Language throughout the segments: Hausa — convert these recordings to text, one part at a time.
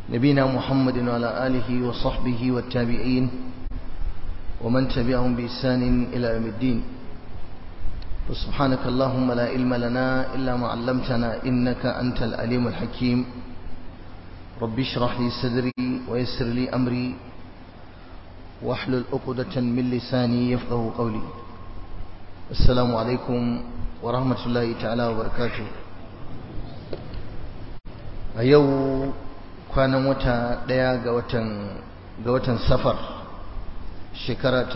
نبينا محمد وعلى آله وصحبه والتابعين ومن تبعهم بإحسان إلى يوم الدين. وسبحانك اللهم لا علم لنا إلا ما علمتنا إنك أنت العليم الحكيم. رب اشرح لي صدري ويسر لي أمري واحلل عقدة من لساني يفقهوا قولي. السلام عليكم ورحمة الله تعالى وبركاته. أيو كان متى ديا غوتن سفر شكرة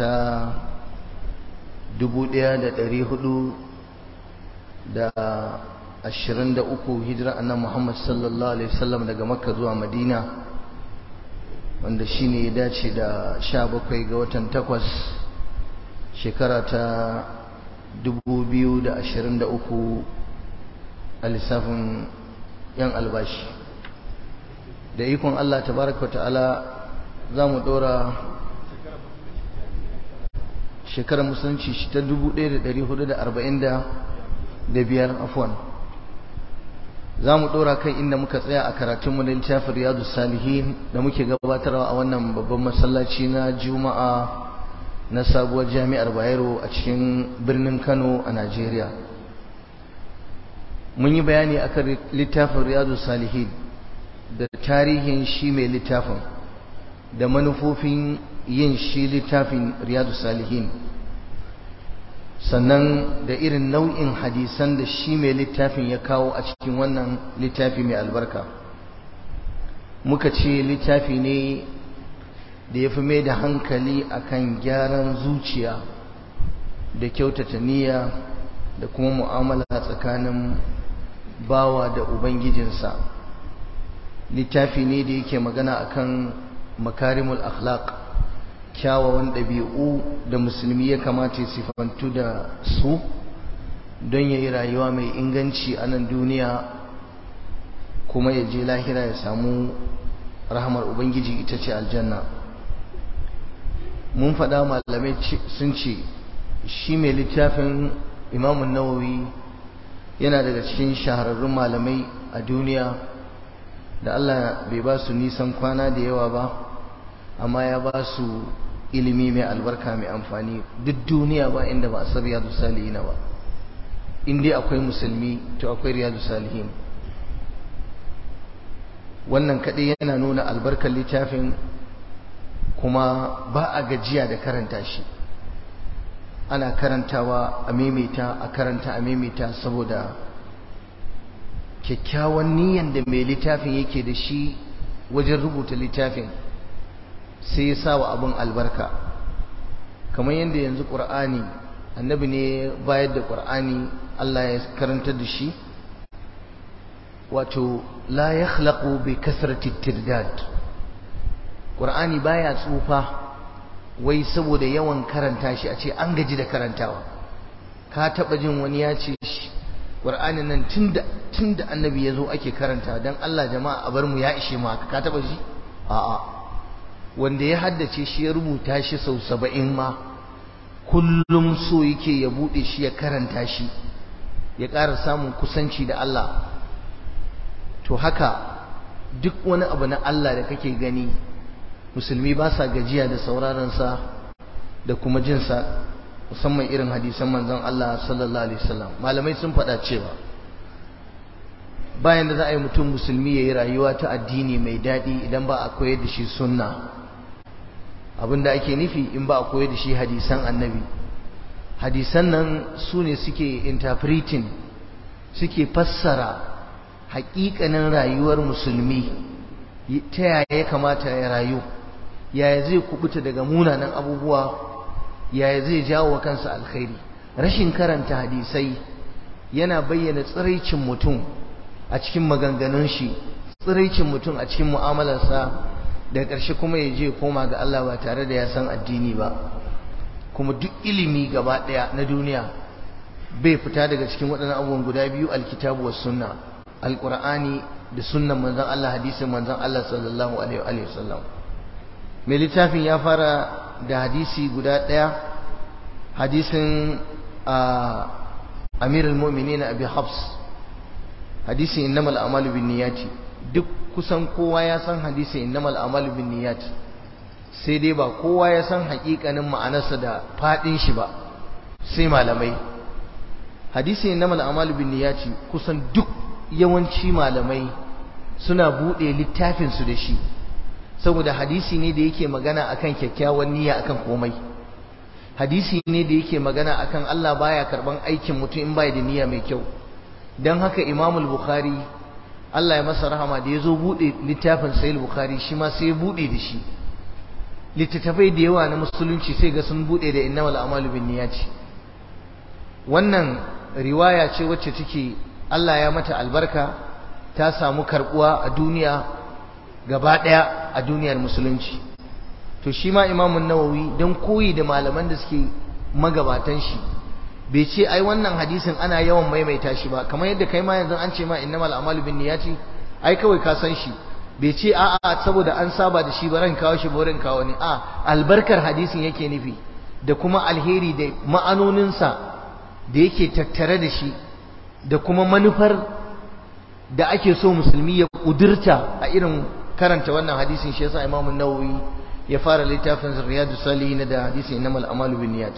1423 hijira annabi Muhammad sallallahu alaihi wasallam daga Makka zuwa Madina, wanda shine ya dace da 17 ga watan 8 shekara ta 2023 a lissafin yan albashi. Da ikon Allah tabaraka ta'ala za mu dora shekarar musulunci ta 1445 afwan. za mu dora kai inda muka tsaya a karatunmu na littafin Riyadus Salihin da muke gabatarwa a wannan babban masallaci na Juma'a na sabuwar Jami'ar Bayero a cikin birnin Kano a Najeriya. Mun yi bayani akan littafin Riyadus Salihin da tarihin shi mai littafin da manufofin yin shi littafin Riyadus Salihin, sannan da irin nau'in hadisan da shi mai littafin ya kawo a cikin wannan littafi mai albarka. Muka ce littafi ne da ya fi mai da hankali akan gyaran zuciya da kyautata niyya da kuma mu'amala tsakanin bawa da ubangijinsa. Littafi ne da yake magana akan makarimul akhlaq, kyawawan ɗabi'u da musulmi ya kamata ya sifantu da su don ya yi rayuwa mai inganci a nan duniya kuma ya je lahira ya samu rahamar ubangiji, ita ce aljanna. Mun faɗa malamai sun ce shi mai littafin Imamun Nawawi yana daga cikin shahararrun malamai a duniya da Allah bai ba su nisan kwana da yawa ba, amma ya ba su ilimi mai albarka mai amfani. Duk duniya ba inda ba a san Riyadus Salihin ba. In dai akwai musulmi to akwai Riyadus Salihin. Wannan kadai yana nuna albarkar littafin, kuma ba a gajiya da karanta shi. Ana karantawa a maimaita, a karanta a maimaita, saboda kyakkyawan niyyar da mai littafin yake da shi wajen rubuta littafin sai ya sa wa abin albarka. Kamar yadda yanzu ƙur'ani, annabi ne bayar da ƙur'ani, Allah ya karantar da shi, wato la yakhlaqu bi kasrati tirdad. ƙur'ani baya tsufa wai saboda yawan karanta shi a ce an gaji da karantawa. Ka taɓa jin wani ya ce ƙur'ani nan tunda annabi ya zo ake karanta, don Allah jama'a a bar mu ya ishe mu haka? Ka taɓa ji? A'a. Wanda ya haddace shi ya rubuta shi sau 70 ma, kullum so yake ya bude shi ya karanta shi ya ƙara samun kusanci da Allah. To haka duk wani abu na Allah da kake gani, musulmi ba sa gajiya da sauraron sa da kuma jin sa, musamman irin hadisan manzon Allah sallallahu alaihi wasallam. Malamai sun faɗa cewa bayan da za a yi mutum musulmi ya yi rayuwa ta addini mai daɗi idan ba a koyar da shi sunna. Abinda ake nufi in ba a koyar da shi hadisan annabi. Hadisan nan su ne suke interpreting, suke fassara haƙiƙanin rayuwar musulmi, ta yaya ya kamata ya rayu, yaya zai kubuta daga munanan abubuwa, yaya zai jawo wa kansa alkhairi. Rashin karanta hadisai yana bayyana tsiraicin mutum a cikin maganganun shi, tsiraicin mutum a cikin mu'amalarsa, da ƙarshe kuma ya je koma ga Allah ba tare da ya san addini ba. Kuma duk ilimi gaba ɗaya na duniya bai fita daga cikin waɗannan abubuwan guda biyu, alkitabu was sunna, alqur'ani da sunnan manzon Allah, hadisin manzon Allah sallallahu alaihi wasallam. Mai littafin ya fara da hadisi guda ɗaya, hadisin amirul mu'minin abi hafs, hadisin innamal a'malu binniyati. duk kusan kowa ya san hadisi innamal a'malu binniyat, sai dai ba kowa ya san haƙiƙanin ma'anarsa da faɗin shi ba sai malamai. Hadisi innamal a'malu binniyat kusan duk yawanci malamai suna buɗe littafin su da shi, saboda hadisi ne da yake magana akan kyakkyawan niyya akan komai. Hadisi ne da yake magana akan Allah baya karban aikin mutum in bai da niyya mai kyau. Dan haka Imam al-Bukhari Allah ya masa rahama da yazo bude littafin Sahih al-Bukhari shi ma sai ya bude da shi. Littattafai da yawa na musulunci sai ga sun bude da innamal a'malu binniyati. Wannan riwaya ce wacce take Allah ya mata albarka, ta samu karbuwa a duniya gaba daya a duniyar musulunci. To shi ma Imam an-Nawawi dan koyi da malaman da suke magabatan shi bai ce ai wannan hadisin ana yawan maimaita shi ba, kamar yadda kai ma yanzu an ce ma innamal a'malu binniyati ai kawai ka san shi. Bai ce a'a saboda an saba da shi baran kawo shi baran kawo ne, a albarkar hadisin yake nufi da kuma alheri da ma'anoninsa da yake tattare da shi da kuma manufar da ake so musulmi ya kudurta a irin karanta wannan hadisin. Shi yasa Imam an-Nawawi ya fara littafin Riyadus Salihin da hadisin innamal a'malu binniyat.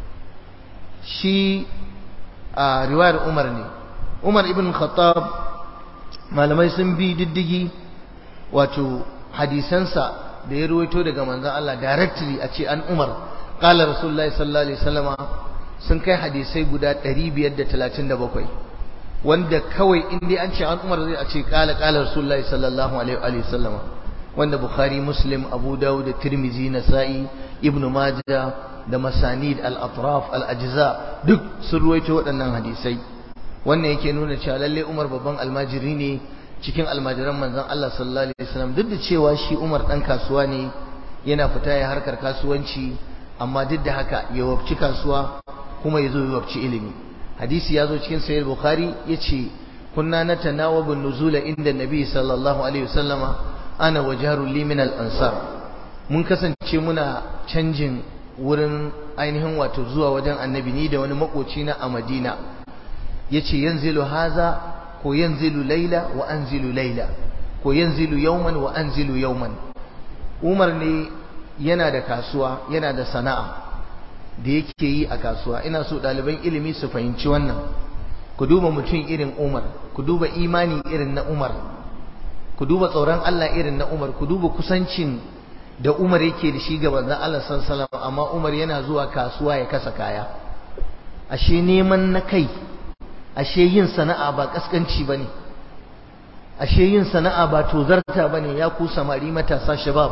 Shi a riwayar Umar ne, Umar ibn Khattab malamai sun bi diddigi wato hadisansa da ya ruwaito daga manzon Allah directly a ce an Umar qala rasulullahi sallallahu alaihi wasallama sun kai hadisai guda 537 wanda kawai in dai an ce an Umar zai a ce qala rasulullahi sallallahu alaihi wasallama, wanda Bukhari, Muslim, Abu Dawud, Tirmidhi, Nasa'i, Ibn Majah da masanid al-atraf al-ajza duk sun ruwaito waɗannan hadisai. Wannan yake nuna cewa lalle Umar babban almajiri ne cikin almajiran manzon Allah sallallahu alaihi wasallam, duk da cewa shi Umar dan kasuwa ne, yana fita ya harkar kasuwanci, amma duk da haka ya wabci kasuwa kuma yazo ya wabci ilimi. Hadisi yazo cikin sahih Bukhari yace kunna natanawabu nuzula inda nabi sallallahu alaihi wasallama ana wajarul li min al-ansar, mun kasance muna canjin wurin ainihin wato zuwa wajen annabi ni da wani makoci na a Madina. Yace yanzilu haza ko yanzilu laila wa anzilu laila ko yanzilu yawman wa anzilu yawman. Umar ne yana da kasuwa, yana da sana'a da yake yi a kasuwa. Ina so ɗaliban ilimi su fahimci wannan. Ku duba mutum irin Umar, ku duba imani irin na Umar, ku duba tsoron Allah irin na Umar, ku duba kusancin da Umar yake da shi ga manzon Allah sallallahu alaihi wasallam, amma Umar yana zuwa kasuwa ya kasa kaya. Ashe neman na kai, ashe yin sana'a ba kaskanci bane, ashe yin sana'a ba tozarta bane ya ku samari matasa shabab.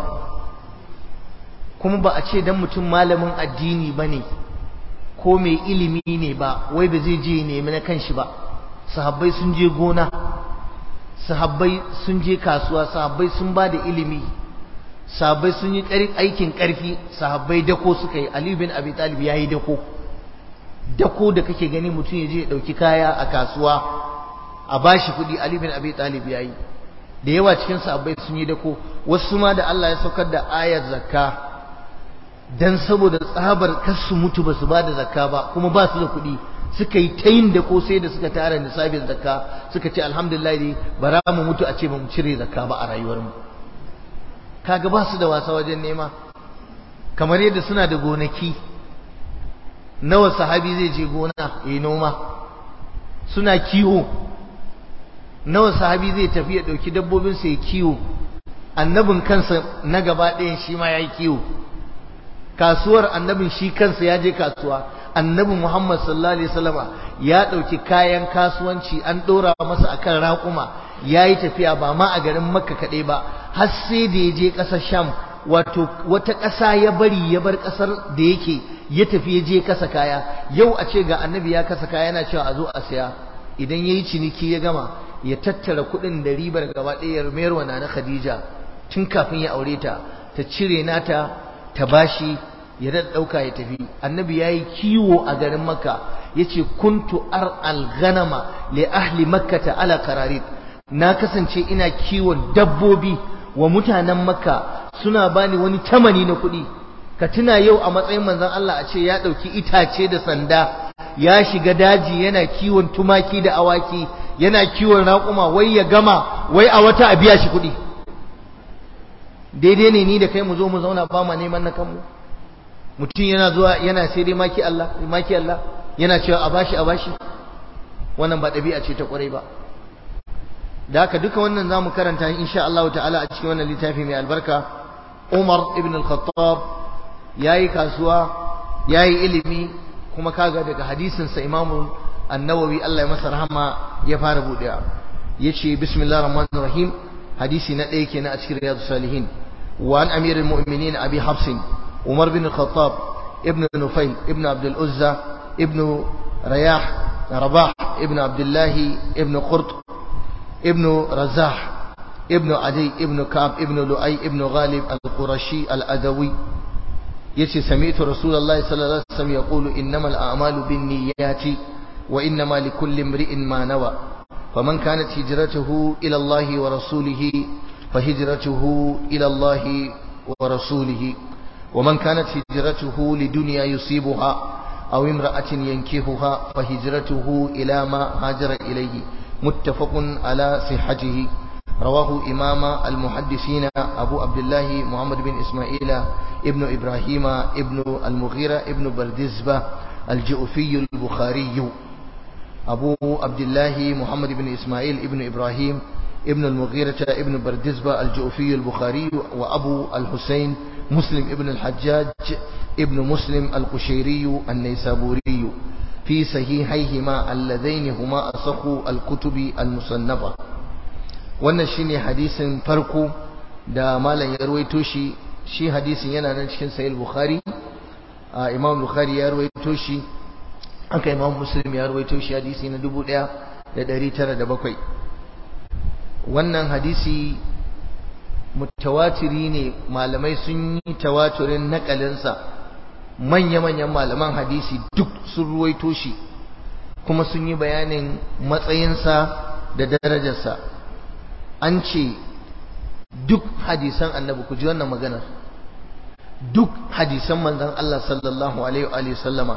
Kuma ba a ce dan mutum malamin addini bane ko mai ilimi ne ba wai ba zai je nemi na kanshi ba. Sahabbai sun je gona, sahabbai sun je kasuwa, sahabbai sun ba da ilimi, sahabbai sun yi aikin ƙarfi, sahabbai dako suka yi. Ali bin Abi Talib yayi dako. Dako da kake gani mutum ya je ya dauki kaya a kasuwa a bashi kuɗi, Ali bin Abi Talib yayi. Da yawa cikin sahabbai sun yi dako. Wasu ma da Allah ya saukar da ayar zakka dan saboda tsabar kasu mutu basu ba da zakka ba kuma ba su da kuɗi, suka yi ta yin dako sai da suka tara nisabin zakka, suka ce alhamdulillah bara mu mutu a ce ba mu cire zakka ba a rayuwarmu. Kaga ba su da wasa wajen nema. Kamar yadda suna da gonaki, nawa sahabi zai je gona yayi noma, suna kiwo, nawa sahabi zai tafi ya dauki dabbobin sa ya kiwo. Annabin kansa na gaba ɗayan shi ma yayi kiwo. Kasuwar annabin shi kansa ya je kasuwa. Annabi Muhammad sallallahu alaihi wasallama ya dauki kayan kasuwanci an dora masa akan raƙuma, yayi tafiya ba ma a garin Makka kadai ba, har sai da ya je ƙasar Sham, wato wata ƙasa ya bari ya bar ƙasar da yake ya tafi ya je kasa kaya. Yau a ce ga annabi ya kasa kaya yana cewa a zo a saya, idan yayi ciniki ya gama ya tattara kuɗin da ribar gaba ɗaya ya mayar wa na Khadija tun kafin ya aure ta, ta cire nata ta bashi ya ɗauka ya tafi. Annabi yayi kiwo a garin Makka, yace kuntu ar'al ghanama li ahli makkata ala qararit, na kasance ina kiwon dabbobi wa mutanen Makka, suna bani wani tamani na kuɗi. Ka tuna yau a matsayin manzon Allah a ce ya ɗauki itace da sanda ya shiga daji yana kiwon tumaki da awaki, yana kiwon raƙuma wai ya gama wai a wata a biya shi kuɗi. Daidai ne ni da kai mu zo mu zauna ba ma neman na kanmu? Mutum yana zuwa yana sai dai maki Allah yana cewa a bashi. Wannan ba ɗabi'a ce ta ƙwarai ba. Da haka duka wannan zamu karanta insha Allah ta'ala a cikin wannan littafi mai albarka. Umar ibn al-Khattab yayi kasuwa, yayi ilimi, kuma kaga daga hadisin sa Imam An-Nawawi Allah ya masa rahama ya fara budewa. Yace bismillahir rahmanir rahim, hadisi na ɗaya kenan a cikin Riyadus Salihin. Wa an amirul mu'minin Abi Hafs Umar bin al-Khattab ibn Nufayl ibn Abd al-Uzza ibn Rabah ibn Abdullah ibn Qurt ابن رزاح ابن عدي ابن كعب ابن لؤي ابن غالب القرشي الأدوي يتي سمعت رسول الله صلى الله عليه وسلم يقول إنما الأعمال بالنيات وإنما لكل امرئ ما نوى فمن كانت هجرته إلى الله ورسوله فهجرته إلى الله ورسوله ومن كانت هجرته لدنيا يصيبها أو امرأة ينكحها فهجرته إلى ما هاجر إليه متفق على صحته. رواه إمام المحدثين أبو عبد الله محمد بن إسماعيل ابن إبراهيم ابن المغيرة ابن بردزبة الجؤفي البخاري. أبو عبد الله محمد بن إسماعيل ابن إبراهيم ابن المغيرة ابن بردزبة الجؤفي البخاري. وأبو الحسين مسلم ابن الحجاج ابن مسلم القشيري النيسابوري في صحيحيهما اللذين هما أصح الكتب المصنفة. wannan shine hadisin farko da malam ya ruwaito shi hadisin yana nan cikin sahih bukhari. Imam Bukhari ya ruwaito shi, haka Imam Muslim ya ruwaito shi, hadisi na 1907. wannan hadisi mutawatiri ne, malamai sun yi tawaturin nakalinsa. Manya-manyan malaman hadisi duk sun ruwaito shi kuma sun yi bayanin matsayinsa da darajarsa. An ce duk hadisan annabi, ku ji wannan maganar, duk hadisan manzon Allah sallallahu alaihi wa sallama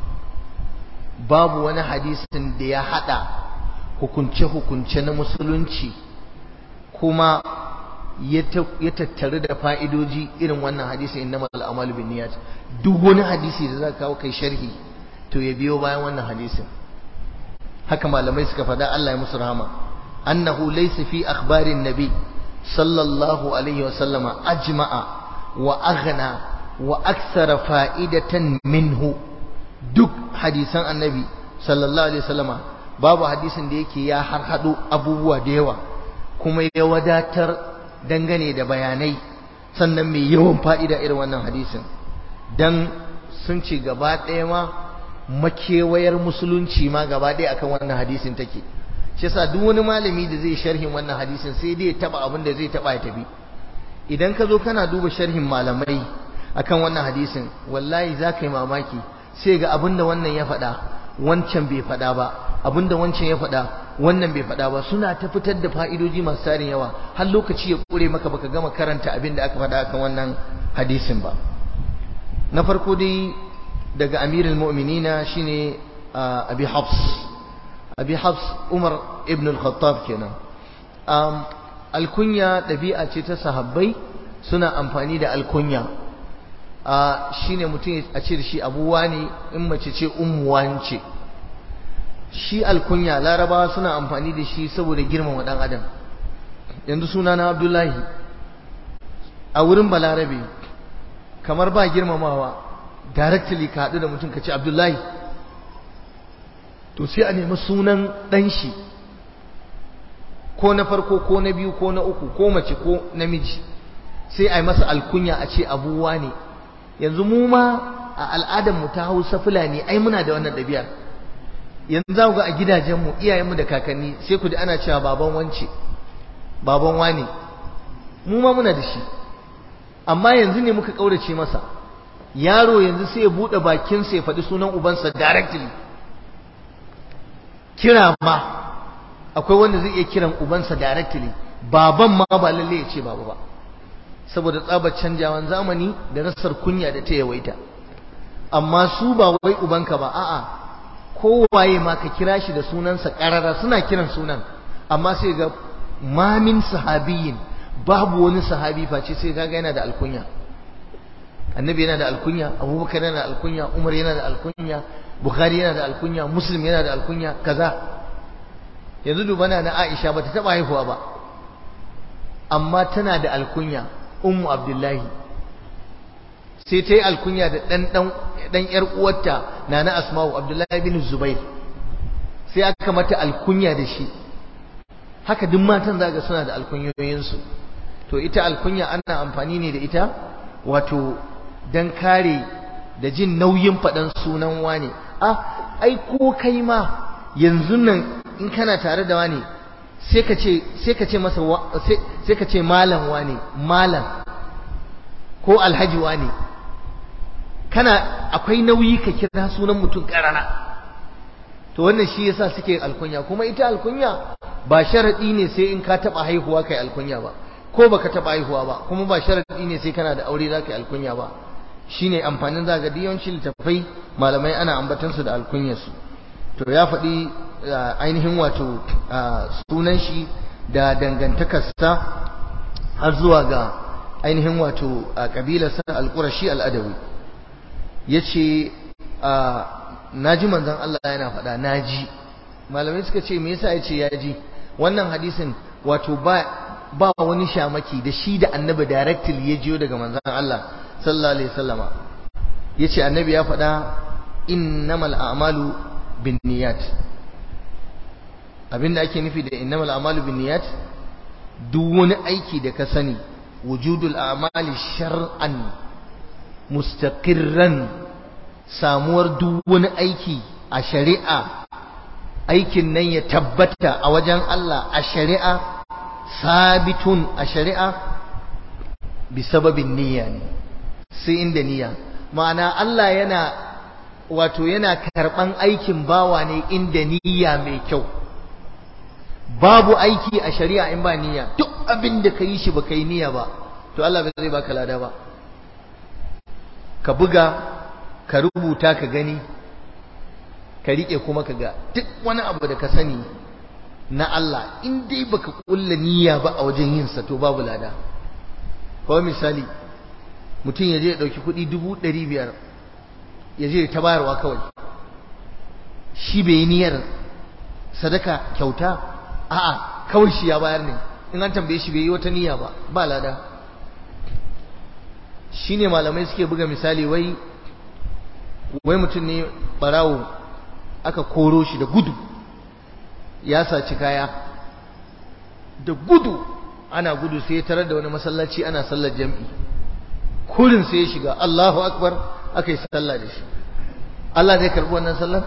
babu wani hadisin da ya hada hukunce-hukunce na musulunci kuma ya tattaru da fa'idoji irin wannan hadisi innamal a'malu binniyat. Duk wani hadisi da za ka kawo kai sharhi to ya biyo bayan wannan hadisin. Haka malamai suka faɗa, Allah ya musu rahama. Annahu laysa fi akhbarin nabi sallallahu alaihi wa sallama ajma'a wa aghna wa akthara fa'idatan minhu. Duk hadisan annabi sallallahu alaihi wa sallama babu hadisin da yake ya harhado abubuwa da yawa kuma ya wadatar dangane da bayanai sannan mai yawan fa'ida irin wannan hadisin. Dan sun ce gaba ɗaya ma makewayar musulunci ma gaba ɗaya akan wannan hadisin take. Shi yasa duk wani malami da zai sharhin wannan hadisin sai dai ya taba abin da zai taba ya tafi. Idan ka zo kana duba sharhin malamai akan wannan hadisin, wallahi za ka yi mamaki, sai ga abin da wannan ya faɗa wancan bai faɗa ba, abin da wancan ya faɗa wannan bai faɗa ba. Suna ta fitar da fa'idoji masu tarin yawa har lokaci ya ƙure maka baka gama karanta abin da aka faɗa akan wannan hadisin ba. Na farko dai daga amirul mu'minina shine Abi Hafs Umar ibn al-Khattab kenan. Alkunya ɗabi'a ce ta sahabbai, suna amfani da alkunya. Shine mutum a ce da shi abuwa ne, in mace ce ummuwan ce. Shi alkunya larabawa suna amfani da shi saboda girmama ɗan adam. Yanzu suna na Abdullahi, a wurin balarabe kamar ba girmamawa, directly ka haɗu da mutum ka ce Abdullahi, to sai a nemi sunan ɗan shi, ko na farko ko na biyu ko na uku, ko mace ko namiji, sai a yi masa alkunya a ce abuwa ne. Yanzu mu ma a al'adarmu ta Hausa Fulani ai muna da wannan ɗabi'ar. Yanzu za ku ga a gidajenmu iyayenmu da kakanni sai ku da ana cewa baban wance, baban wane, mu ma muna da shi. Amma yanzu ne muka kaurace masa. Yaro yanzu sai ya buɗe bakinsa ya faɗi sunan ubansa directly. Kira ma akwai wanda zai iya kiran ubansa directly, baban ma ba lalle ya ce baba ba, saboda tsabar canjawan zamani da rasar kunya da ta yawaita. Amma su ba wai ubanka ba, a'a kowaye ma ka kira shi da sunansa karara suna kiran sunan amma sai ga mamin sahabiyin babu wani sahabi face sai kaga yana da alkunya. Annabi yana da alkunya, Abubakar yana da alkunya, Umar yana da alkunya, Bukhari yana da alkunya, Muslim yana da alkunya, kaza. Yanzu dubana na Aisha bata taba haihuwa ba amma tana da alkunya, Ummu Abdullahi. Sai ta yi alkunya da dan yar uwarta Nana Asma'u, Abdullahi bin Zubair. Sai aka mata alkunya da shi. Haka duk matan zaga suna da alkunyoyinsu. To ita alkunya ana amfani ne da ita wato dan kare da jin nauyin faɗan sunan wane. Ai ko kai ma yanzu nan in kana tare da wane sai ka ce masa sai ka ce malam wane, malam ko alhaji wane. Akwai nauyi ka kira sunan mutum karara. To wannan shi yasa suke alkunya. Kuma ita alkunya ba sharadi ne sai in ka taba haihuwa kai alkunya ba, ko baka taba haihuwa ba, kuma ba sharadi ne sai kana da aure zaka yi alkunya ba. Shine amfanin zaga diyawancin littafai malamai ana ambatan su da alkunyar su. To ya faɗi ainihin wato sunan shi da dangantakarsa har zuwa ga ainihin wato kabilarsa al-Qurashi al-Adawi. Yace naji manzon Allah yana faɗa, naji. Malamai suka ce me yasa yace ya ji? Wannan hadisin wato ba wani shamaki da shi da annabi directly ya jiyo daga manzon Allah sallallahu alaihi wasallama. Yace annabi ya faɗa innamal a'malu binniyat. Abinda ake nufi da innamal a'malu binniyat, duk wani aiki da ka sani wujudul a'mali shar'an mustaqirran, samuwar duk wani aiki a shari'a, aikin nan ya tabbata a wajen Allah a shari'a, sabitun a shari'a bi sababin niyya ne, sai inda niyya. Ma'ana Allah yana karban aikin bawa ne inda niyya mai kyau. Babu aiki a shari'a in ba niyya. Duk abin da ka yi shi ba ka yi niyya ba, to Allah bai zai baka lada ba. Ka buga, ka rubuta ka gani, ka riƙe kuma ka ga duk wani abu da ka sani na Allah in dai baka kulla niyya ba a wajen yin sa to babu lada. Kawai misali mutum ya je ya ɗauki kuɗi 500,000 ya je ta bayarwa kawai, shi bai yi niyyar sadaka kyauta, a'a kawai shi ya bayar ne. In an tambaye shi bai yi wata niyya ba lada. Shine malamai suke buga misali, wai mutum ne barawo aka koro shi da gudu, ya saci kaya da gudu, ana gudu sai ya tarar da wani masallaci ana sallar jam'i, kurin sai ya shiga Allahu akbar, aka yi sallah da shi. Allah zai karbi wannan sallar?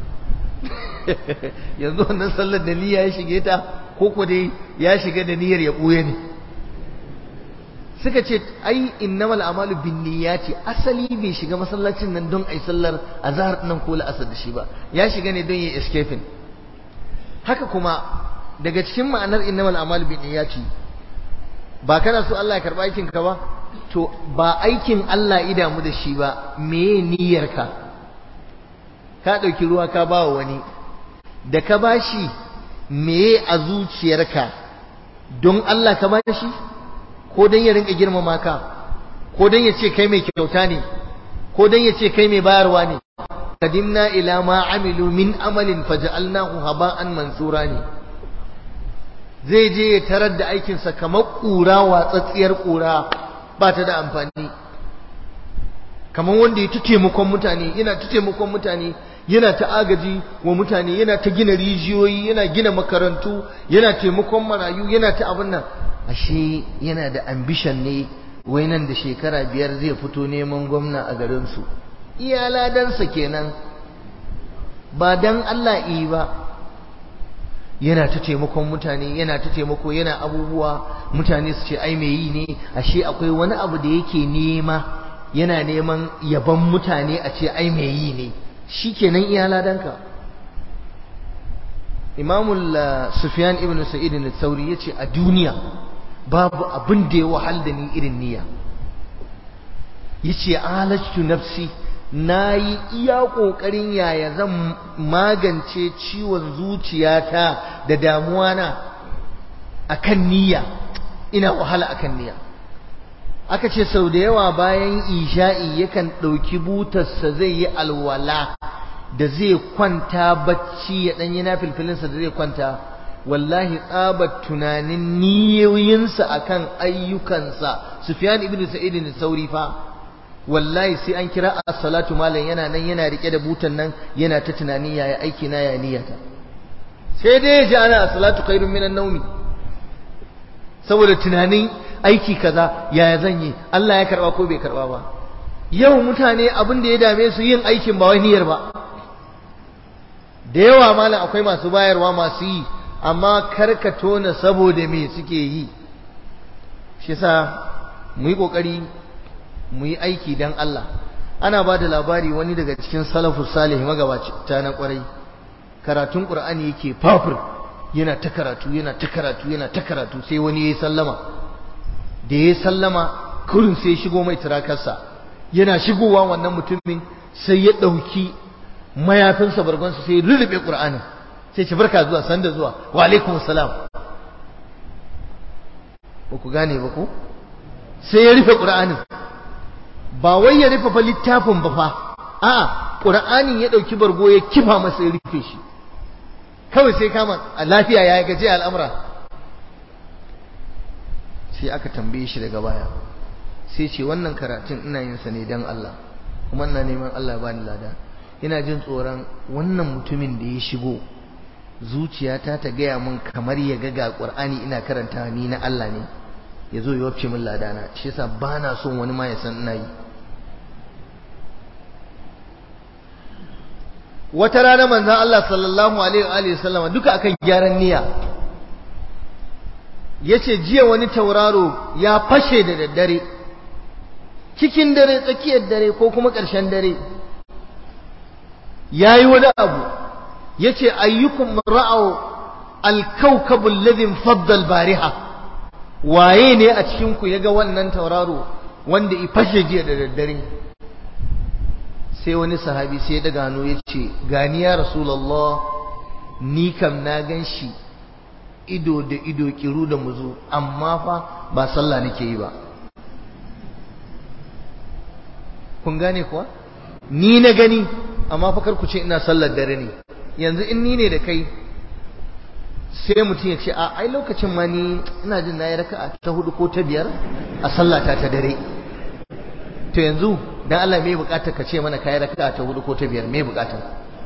Yanzu wannan sallar da niyya ya shige ta, ko dai ya shiga da niyyar ya ɓuye ne? Suka ce ai innamal a'malu binniyati, asali bai shiga masallacin nan don ai sallar azhar nan ko la'asar da shi ba, ya shiga ne don yi escaping. Haka kuma daga cikin ma'anar innamal a'malu binniyati, ba kana so Allah ya karba aikin ka ba, to ba aikin Allah ya damu da shi ba, meye niyyarka? Ka dauki ruwa ka bawa wani, da ka bashi meye a zuciyarka? Don Allah ka bashi, ko dan ya rinka girmama ka, ko dan ya ce kai mai kyauta ne, ko dan ya ce kai mai bayarwa ne? Qadimna ila ma amilu min amalin faj'alnahu haba'an mansura ne. Zai je ya tarar da aikinsa kamar ƙura, watsatsiyar ƙura, ba ta da amfani. Kamar wanda ya ta taimakon mutane, yana ta taimakon mutane, yana ta agaji wa mutane, yana ta gina rijiyoyi, yana gina makarantu, yana taimakon marayu, yana ta abin nan. Ashe yana da ambition ne, wai nan da shekara 5 zai fito neman gwamna a garinsu. Iya ladansa kenan, ba dan Allah yi ba. Yana ta taimakon mutane, yana ta taimako, yana abubuwa, mutane su ce ai me yi ne, ashe akwai wani abu da yake nema, yana neman yaban mutane a ce ai me yi ne. Shikenan iya ladanka. Imamul Sufyan ibn Sa'id al-Thawri yace a duniya babu abin da ya wahal da ni irin niyya. Yace alajtu nafsi na yi iya ƙoƙarin yaya zan magance ciwon zuciyata da damuwa na akan niyya, ina wahala akan niyya. Aka ce sau da yawa bayan isha'i yakan ɗauki butarsa zai yi alwala da zai kwanta bacci ya ɗanyi na filfilinsa da zai kwanta, wallahi tsabar tunanin niyoyinsa akan ayyukansa. Sufyan ibn Sa'id da Sauri fa wallahi sai an kira as-salatu malam yana nan yana rike da butan nan yana ta tunani yaya aiki na ya niyyata, sai dai ya ji ana as-salatu khairun minan nawmi, saboda tunanin aiki kaza yaya zan yi, Allah ya karba ko bai karba ba. Yau mutane abin da ya dame su yin aikin ba wai niyyar ba. Da yawa malam akwai masu bayarwa masu yi, amma karka tona saboda me suke yi. Shi yasa mu yi kokari mu yi aiki dan Allah. Ana ba da labari wani daga cikin salafus salih magabaci ta na kwarai, karatun Qur'ani yake fafur, yana ta karatu yana ta karatu yana ta karatu, sai wani yayi sallama. Da yayi sallama kurin sai shigo mai tirakarsa, yana shigowa wannan mutumin sai ya dauki mayafinsa bargonsa sai ya rurrube Qur'anin, sai ce barka zuwa, sanda zuwa, wa alaikum salam. ba ku gane ba ko? Sai ya rufe Qur'anin, ba wai ya rufe fa littafin ba fa, a'a Qur'anin ya dauki bargo ya kifa masa ya rufe shi kawai, sai kama a lafiya ya gaje al'amura. Sai aka tambaye shi daga baya, sai ce wannan karatun ina yin sa ne dan Allah, kuma ina neman Allah ya bani lada. Ina jin tsoron wannan mutumin da ya shigo zuciyata ta gaya min kamar ya ga Qur'ani ina karanta ni na Allah ne, ya zo ya wabce min ladana, shi yasa ba na son wani ma ya san ina yi. Wata rana manzon Allah sallallahu alaihi wa sallama duka akan gyaran niyya yace jiya wani tauraro ya fashe da daddare, cikin dare, tsakiyar dare ko kuma ƙarshen dare, yayi wani abu, yace ayyukum ra'aw al-kawkab alladhi fadda al-bariha, waye ne a cikin ku yaga wannan tauraro wanda i fashe jiya da daddare? Sai wani sahabi sai ya daga hannu yace gani ya rasulullah, ni kam na ganshi ido da ido, kiru da muzu, amma fa ba sallah nake yi ba. Kun gane kuwa? Ni na gani, amma fa kar ku ce ina sallar dare ne. Yanzu in ni ne da kai, sai mutum ya ce a ai lokacin ma ni ina jin nayi raka'a ta 4 ko ta 5 a sallata ta dare. To yanzu dan Allah me bukatar ka ce mana kai raka'a ta 4 ko ta 5, me bukatar?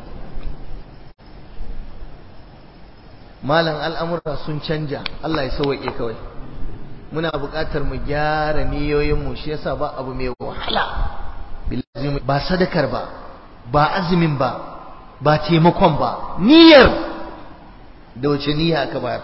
Malam al'amura sun canja, Allah ya sauke kawai. Muna bukatar mu gyara niyoyin mu, shi yasa ba abu mai wahala. Billahi ba sadakar ba, ba azumin ba, ba taimakon ba, niyyar. Da wace niyya aka bayar?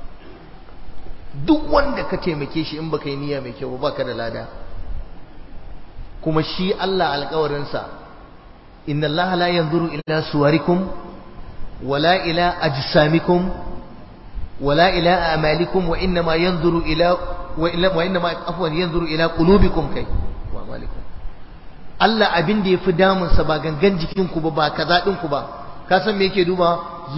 Duk wanda ka taimake shi in baka yi niyya mai kyau ba ka da lada. Kuma shi Allah alƙawarinsa, inna Allah la yanzuru ila suwarikum wala ila ajsamikum wala ila a'malikum wa inna ma yanzuru ila wa inna ma afwan yanzuru ila qulubikum kai wa amalikum. Allah abin da yafi damun sa ba gangan jikin ku ba kaza din ku ba, ka san me yake duba?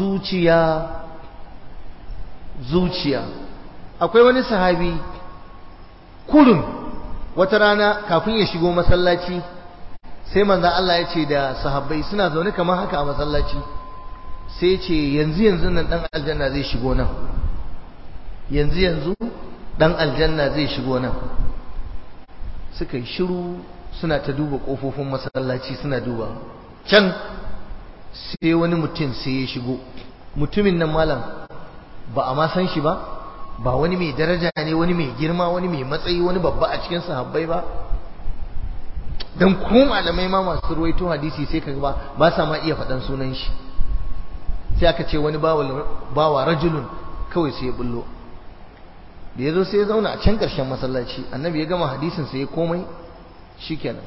Zuciya. Akwai wani sahabi kurun wata rana kafin ya shigo masallaci, sai manzon Allah ya ce da sahabbai suna zaune kamar haka a masallaci, sai ya ce yanzu nan dan aljanna zai shigo nan, yanzu dan aljanna zai shigo nan. Suka yi shiru suna ta duba kofofin masallaci, suna duba can, sai wani mutum sai ya shigo. Mutumin nan malam ba a ma san shi ba, ba wani mai daraja ne, wani mai girma, wani mai matsayi, wani babba a cikin sahabbai ba. Dan ko malamai ma masu ruwaito hadisi sai kaga ba sa ma iya faɗan sunan shi. Sai aka ce wani bawa rajulun, kawai sai ya bullo. Da yazo sai ya zauna a can ƙarshen masallaci, annabi ya gama hadisin sai ya komai, shikenan.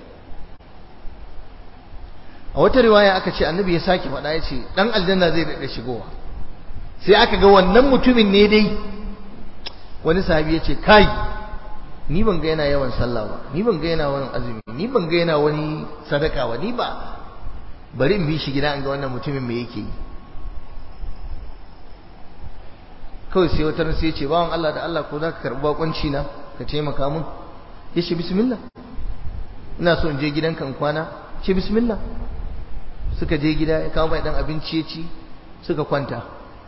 A wata riwaya aka ce annabi ya sake faɗa, ya ce dan aljanna zai daɗa shigowa. Sai aka ga wannan mutumin ne dai. Wani sahabi ya ce kai ni ban ga yana yawan sallah ba, ni ban ga yana wani azumi, ni ban ga yana wani sadaka ba, ni ba, bari in bi shi gida in ga wannan mutumin me yake yi. Kawai sai wata sai ya ce bawan Allah da Allah ko za ka karɓi baƙunci na ka taimaka mun? Ya ce bismillah, ina so in je gidanka in kwana. Ce bismillah. Suka je gida, ya kawo mai dan abinci ya ci, suka kwanta,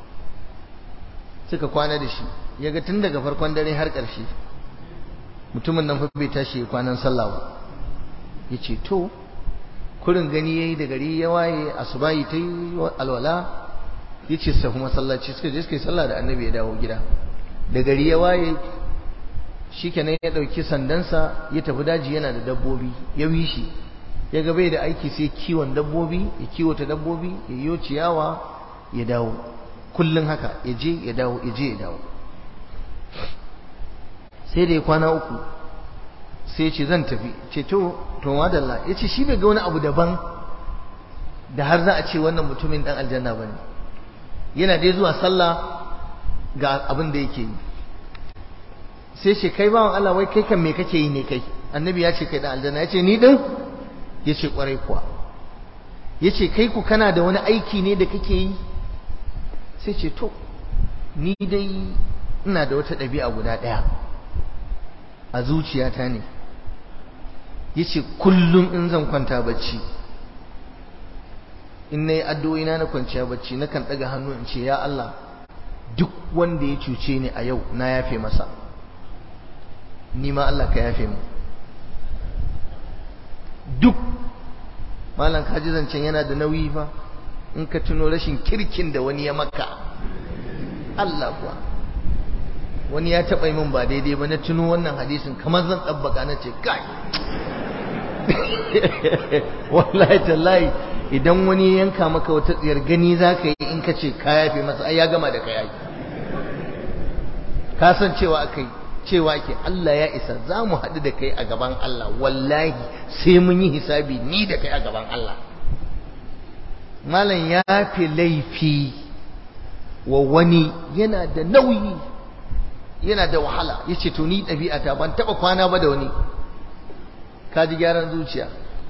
suka kwana da shi. Ya ga tun daga farkon dare har ƙarshe mutumin nan fa bai tashi ya kwanan sallah ba. Ya ce to kurin gani yayi da gari ya waye, asubahi ta yi alwala, ya ce su tafi masallaci. Suka je suka yi sallah da annabi ya dawo gida. Da gari ya waye shikenan ya ɗauki sandansa ya tafi daji, yana da dabbobi, ya wi shi. Ya ga bai da aiki sai kiwon dabbobi, ya kiwata dabbobi, ya yi ciyawa, ya dawo. Kullum haka ya je ya dawo, ya je ya dawo. Sai da ya kwana uku sai ya ce zan tafi. Ce to madalla. Ya ce shi bai ga wani abu daban da har za a ce wannan mutumin dan aljanna bane. Yana dai zuwa sallah ga abin da yake yi. Sai ce kai bawan Allah, wai kai kan me kake yi ne kai? Annabi ya ce kai dan aljanna. Ya ce ni din? Ya ce kwarai kuwa. Ya ce kai ku kana da wani aiki ne da kake yi? Sai ce to ni dai ina da wata ɗabi'a guda ɗaya a zuciyata ne. Ya ce kullum in zan kwanta bacci, in na yi addu'o'i na kwanciya bacci, na kan ɗaga hannu in ce ya Allah, duk wanda ya cuce ni a yau na yafe masa, ni ma Allah ka yafe mu. Duk malam kaji zancen yana da nauyi fa, in ka tuno rashin kirkin da wani ya maka. Allah kuwa, wani ya taɓa min ba daidai ba, na tuno wannan hadisin kamar zan ɗabbaka, na ce kai wallahi tallahi, idan wani ya yanka maka wata tsiyar gani za ka yi in ka ce ka yafe masa, ai ya gama da ka yaki. Ka san cewa aka yi, cewa ke Allah ya isa, za mu haɗu da kai a gaban Allah, wallahi sai mun yi hisabi ni da kai a gaban Allah. Malam ya fi laifi wa wani yana da nauyi, yana da wahala. Ya ce to ni ɗabi'ata ban taɓa kwana ba da wani. Ka ji gyaran zuciya.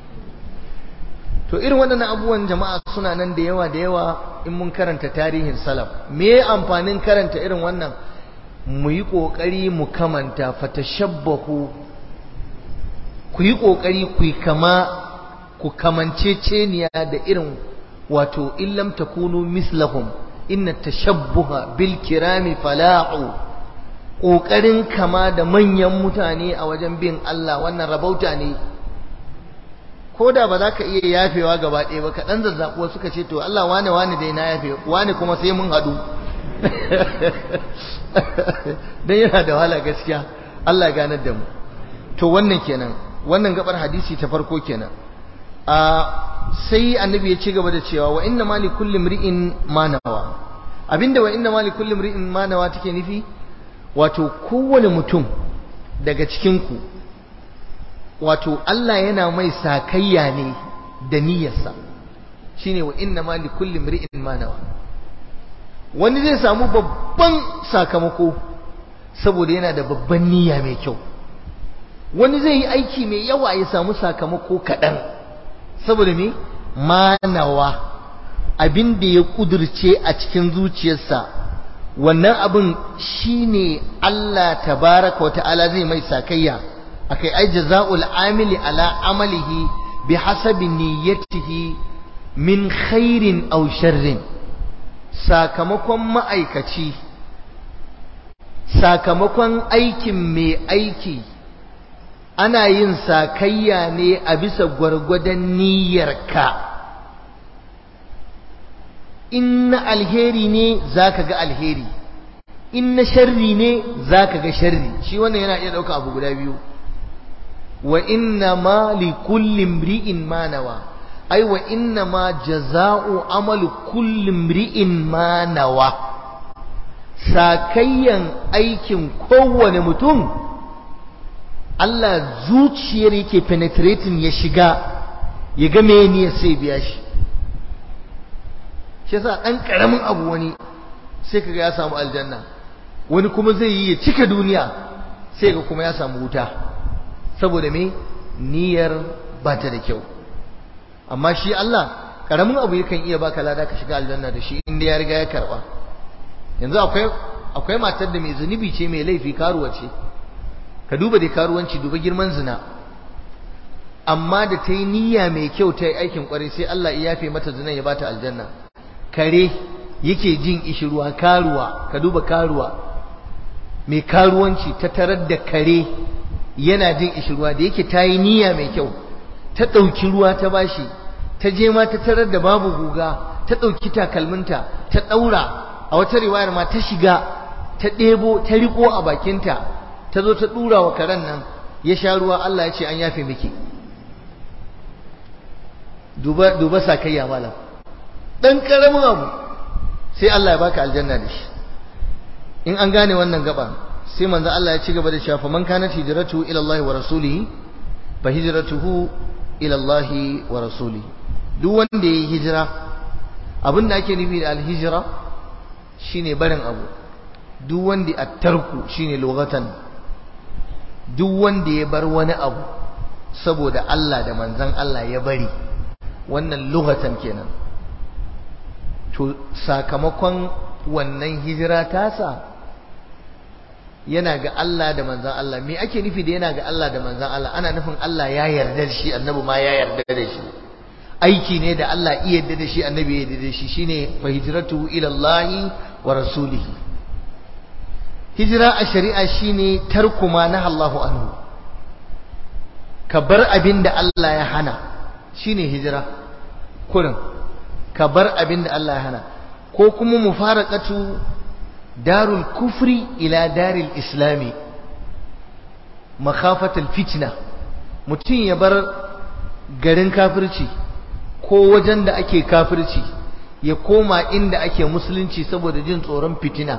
To irin waɗannan abubuwan jama'a suna nan da yawa in mun karanta tarihin salaf. Me amfanin karanta irin wannan? Mu yi ƙoƙari mu kamanta, fatashabbahu, ku yi ƙoƙari ku kamanceceniya da irin, wato illam takunu mislahum inna tashabbuha bil kirami fala'u. Ƙoƙarin kama da manyan mutane a wajen bin Allah wannan rabauta ne. Ko da ba za ka iya yafewa gaba ɗaya ba, kaɗan zazzaɓuwa suka ce to Allah wane dai na yafe, wane kuma sai mun haɗu. Dan yana da wahala gaskiya. Allah ya ganar da mu. To wannan kenan, wannan gabar hadisi ta farko kenan. Sai annabi ya ci gaba da cewa wa inna ma li kulli imri'in ma nawa. Abinda wa inna ma li kulli imri'in ma nawa take nufi, wato kowane mutum daga cikin ku, wato Allah yana mai sakayya ne da niyyarsa. Shine wa inna ma li kulli imri'in ma nawa. Wani zai samu babban sakamako saboda yana da babban niyya mai kyau. Wani zai yi aiki mai yawa ya samu sakamako kaɗan saboda me? Manawa, abin da ya kudirce a cikin zuciyarsa, wannan abin shine Allah tabaraka wa ta'ala zai mai sakayya akai. ai jazaul amili ala amalihi bi hasabi niyyatihi min khairin aw sharrin. Sakamakon ma'aikaci, sakamakon aikin mai aiki, ana yin sakayya ne a bisa gwargwadon niyyarka. In na alheri ne zaka ga alheri, in na sharri ne zaka ga sharri. Shi wannan yana iya ɗauka abu guda biyu. Wa inna ma li kulli imri'in ma nawa, ai wa inna ma jaza'u amalu kulli imri'in ma nawa. Sakayyan aikin kowane mutum, Allah zuciyar yake penetrating ya shiga, ya ga me ne sai biya shi. Shi yasa ɗan ƙaramin abu wani sai kaga ya samu aljanna, wani kuma zai yi ya cika duniya sai ga kuma ya samu wuta saboda me niyyar ba ta da kyau. amma shi Allah karamin abu yakan iya baka lada ka shiga aljanna da shi inda ya riga ya karba. yanzu akwai matar da mai zunubi ce, mai laifi, karuwa ce, ka duba dai karuwanci, duba girman zina, amma da ta yi niyya mai kyau ta yi aikin kwarai sai Allah ya yafe mata zinan ya bata aljanna. kare yake jin ishirwa, karuwa, ka duba karuwa mai karuwanci ta tarar da kare yana jin ishirwa, da yake ta yi niyya mai kyau ta ɗauki ruwa ta bashi, ta je ma ta tarar da babu guga, ta ɗauki takalminta ta ɗaura, a wata riwayar ma ta shiga ta ɗebo ta riƙo a bakinta ta zo ta ɗura wa karen nan ya sha ruwa. Allah ya ce an yafe miki. duba sakayya malam, dan karamin abu sai Allah ya baka aljanna da shi. in an gane wannan gaba sai manzo Allah ya ci gaba da shafa man kana hijratu ila Allah wa rasulihi fa hijratuhu ila Allah wa rasulihi. duk wanda yayi hijira, abinda ake nufi da alhijra shine barin abu. duk wanda at-tarku shine lughatan, duk wanda ya bar wani abu saboda Allah da manzon Allah ya bari, wannan lughatan kenan. to sakamakon wannan hijira tasa yana ga Allah da manzon Allah. me ake nufi da yana ga Allah da manzon Allah? ana nufin Allah ya yarda da shi, annabi ma ya yarda da shi. aiki ne da Allah ya yarda da shi, annabi ya yarda da shi, shine fa hijratu ila Allah wa rasulihi. hijira a shari'a shine tarku ma naha Allahu anhu, ka bar abin da Allah ya hana, shine hijira kurin, ka bar abin da Allah ya hana. ko kuma mufaraqatu darul kufri ila daril islami makhafatul fitna, mutum ya bar garin kafirci ko wajen da ake kafirci ya koma inda ake musulunci saboda jin tsoron fitina.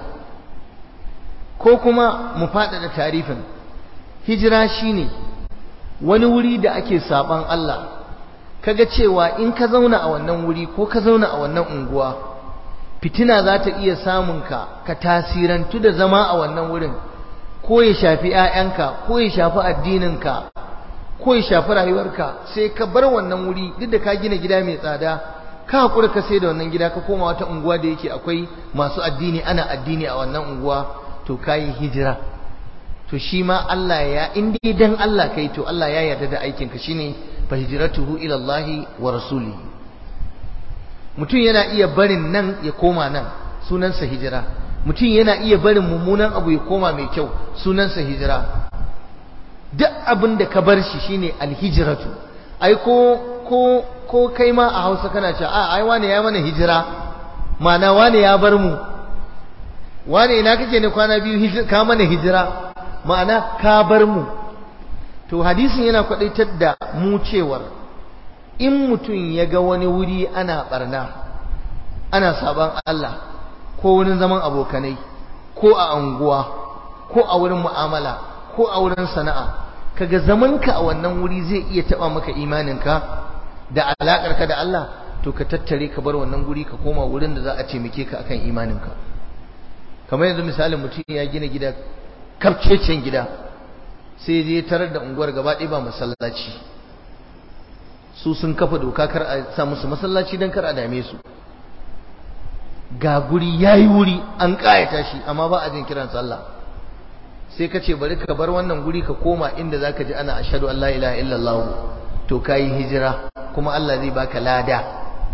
ko kuma mu faɗaɗa tarifin hijira shine wani wuri da ake saban Allah, kaga cewa in ka zauna a wannan wuri ko ka zauna a wannan unguwa fitina za ta iya samun ka, ka tasirantu da zama a wannan wurin, ko ya shafi 'ya'yanka ko ya shafi addininka ko ya shafi rayuwarka, sai ka bar wannan wuri. duk da ka gina gida mai tsada, ka hakura ka sai da wannan gida ka koma wata unguwa da yake akwai masu addini, ana addini a wannan unguwa, to kayi hijira. to shi ma Allah ya, in dai dan Allah kai, to Allah ya yarda da aikinka, shine fa hijratuhu ila Allah wa rasulihi. mutum yana iya barin nan ya koma nan, sunansa hijira. mutum yana iya barin mummunan abu ya koma mai kyau, sunansa hijira. duk abin da ka bar shi shine alhijratu. ai ko kai ma a Hausa kana cewa a ai wane ya mana hijira, ma'ana wane ya bar mu, wane ina kake ne kwana biyu ka mana hijira, ma'ana ka bar mu. to hadisin yana kwadaitar da mu cewar in mutum ya ga wani wuri ana barna, ana saban Allah, ko wurin zaman abokanai, ko a anguwa, ko a wurin mu'amala, ko a wurin sana'a, kaga zamanka a wannan wuri zai iya taba maka imaninka da alakarka da Allah, to ka tattare ka bar wannan guri ka koma wurin da za a taimake ka akan imaninka. kamar yanzu misalin mutum ya gina gida, kafcecen gida, sai je tarar da unguwar gaba ɗaya ba masallaci. su sun kafa doka kar a sa musu masallaci don kar a dame su. ga guri yayi wuri an ƙayata shi amma ba a jin kiran sallah. sai ka ce bari ka bar wannan guri ka koma inda zaka ji ana ashhadu an la ilaha illallah, to kai hijira kuma Allah zai baka lada.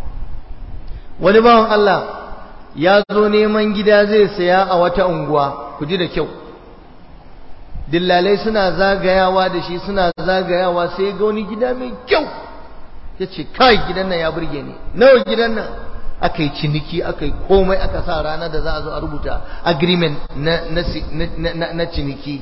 wani bawan Allah ya zo neman gida zai saya a wata unguwa, ku ji da kyau, dillalai suna zagayawa da shi, suna zagayawa, sai ga wani gida mai kyau, yace kai gidan nan ya burge ni, nawa gidan nan? aka yi ciniki, aka yi komai, aka sa rana da za a zo a rubuta agreement na ciniki.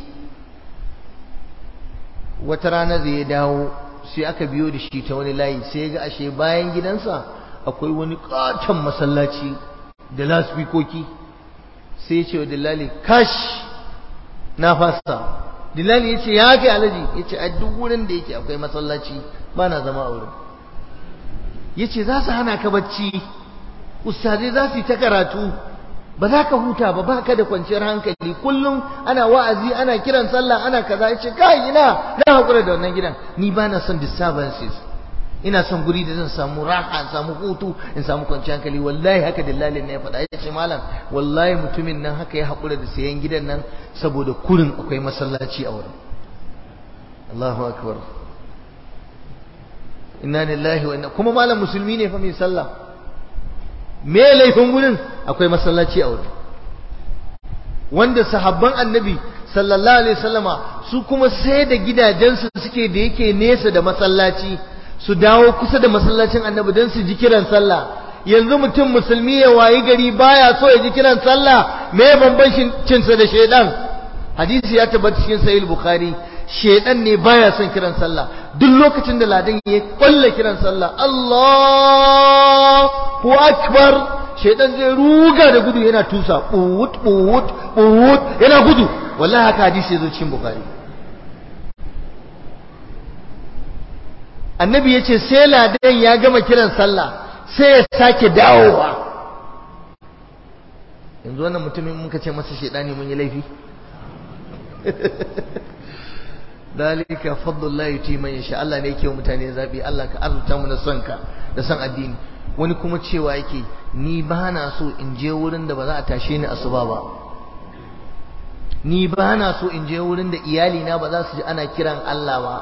wata rana zai dawo sai aka biyo da shi ta wani layi, sai ga ashe bayan gidansa akwai wani katon masallaci da lasfikoki. sai ya ce wa dillali, kash na fasa. dillali ya ce ya kai alaji, ya ce a duk wurin da yake akwai masallaci ba na zama a wurin. ya ce za su hana ka bacci, ustazai za su yi ta karatu, ba za ka huta ba, ba ka da kwanciyar hankali, kullum ana wa'azi, ana kiran sallah, ana kaza. Ya ce kai ina na hakura da wannan gidan, ni ba na son disturbances, ina son guri da zan samu raha, in samu hutu, in samu kwanciyar hankali. Wallahi haka dillalin ne ya faɗa. Ya ce malam wallahi mutumin nan haka ya hakura da sayan gidan nan saboda kurin akwai masallaci a wurin. Allahu akbar, inna lillahi wa inna. Kuma malam musulmi ne fa mai sallah, me laifin gurin? Akwai masallaci a wurin. Wanda sahabban annabi sallallahu alaihi wasallama su kuma sai da gidajensu suke da yake nesa da masallaci, su dawo kusa da masallacin annabi don su ji kiran sallah. Yanzu mutum musulmi ya wayi gari baya so ya ji kiran sallah, me bambancin cinsa da shedan? Hadisi ya tabbata cikin sahih bukhari, shedan ne baya son kiran sallah. Duk lokacin da ladan ya kwalla kiran sallah, Allahu akbar, shedan zai ruga da gudu yana tusa, buwut buwut buwut yana gudu. Wallahi haka hadisi ya zo cikin bukhari. Annabi ya ce sai ladan ya gama kiran sallah sai ya sake dawowa. Yanzu wannan mutumin muka ce masa shedani mun yi laifi? dalika fadlullahi yuti man yasha. Allah ne yake wa mutane zabi. Allah ka arzuta mu da son ka da son addini. Wani kuma cewa yake ni ba na so in je wurin da ba za a tashe ni asuba ba, ni ba na so in je wurin da iyali na ba za su ji ana kiran Allah ba,